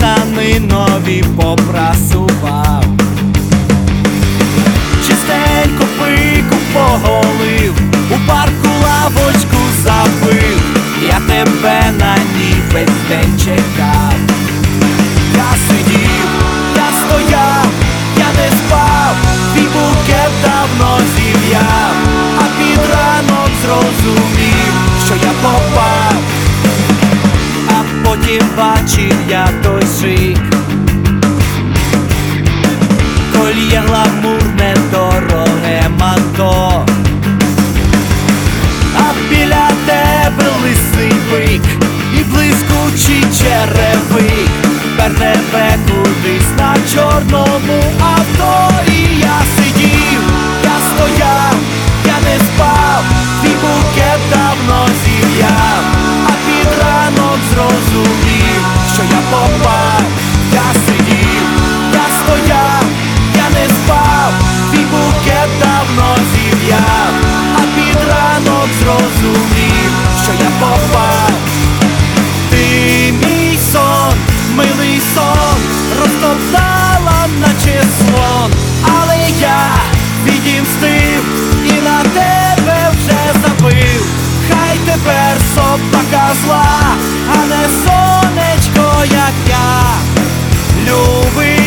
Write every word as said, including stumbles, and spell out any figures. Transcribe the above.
штани нові попрасував, чистенько пику поголив, у парку лавочку забив, я тебе на ній весь день чекав. Я сидів, я стояв, я не спав, твій букет давно зів'яв, а під ранок зрозумів, що я попав. А потім бачив я той шик, кольє гламурне, дороге манто, а біля тебе лисий бик і блискучий черевик, пер тебе кудись на чорному авто. І я сидів, я стояв, я не спав, твій букет давно зів'яв, а під ранок зрозумів, що я попав. Я сидів, я стояв, я не спав, твій букет давно зів'яв, а під ранок зрозумів, що я попав. Ти мій сон, милий сон, розтоптала наче слон, але я відімстив і на тебе вже забив. Хай тепер собака зла, а не сонечко, як я любив.